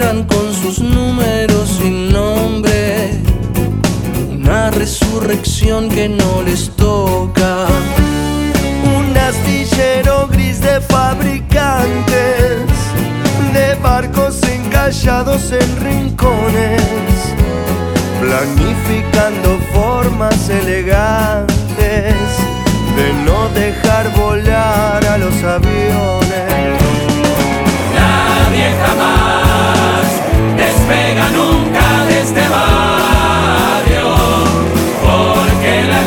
cierran con sus números sin nombre, una resurrección que no les toca. Un astillero gris de fabricantes, de barcos encallados en rincones, planificando formas elegantes de no dejar volar a los aviones. Nadie jamás despega nunca de este barrio, porque la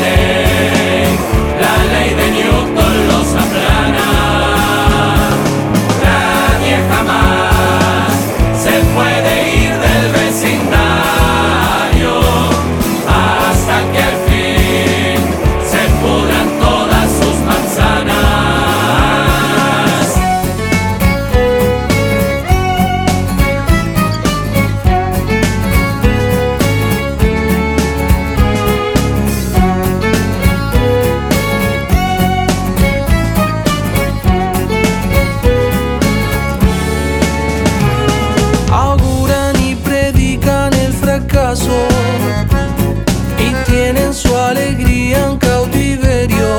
ley de Newton los aplana. Nadie jamás se puede ir del vecindario hasta que al fin se pudran todas sus manzanas. Auguran y predican el fracaso y tienen su alegría en cautiverio.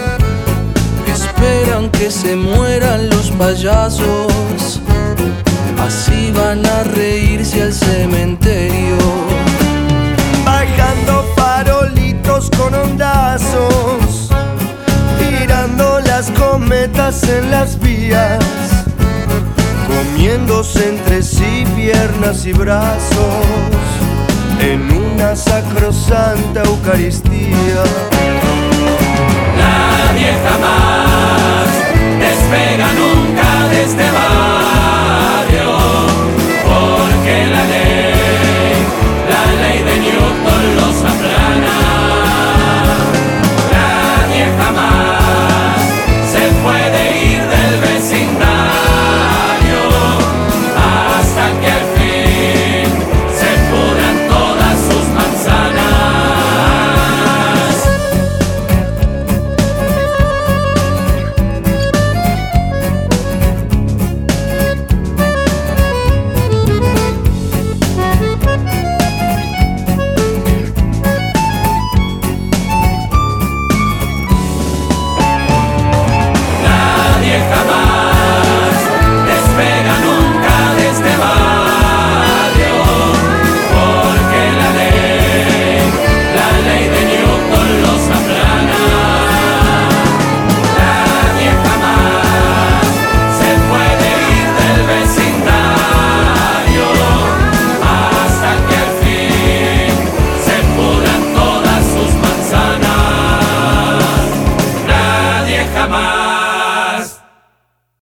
Esperan que se mueran los payasos, así van a reírse al cementerio. Bajando farolitos con hondazos, tirando las cometas en las vías, comiéndose entre sí piernas y brazos en una sacrosanta Eucaristía. Nadie jamás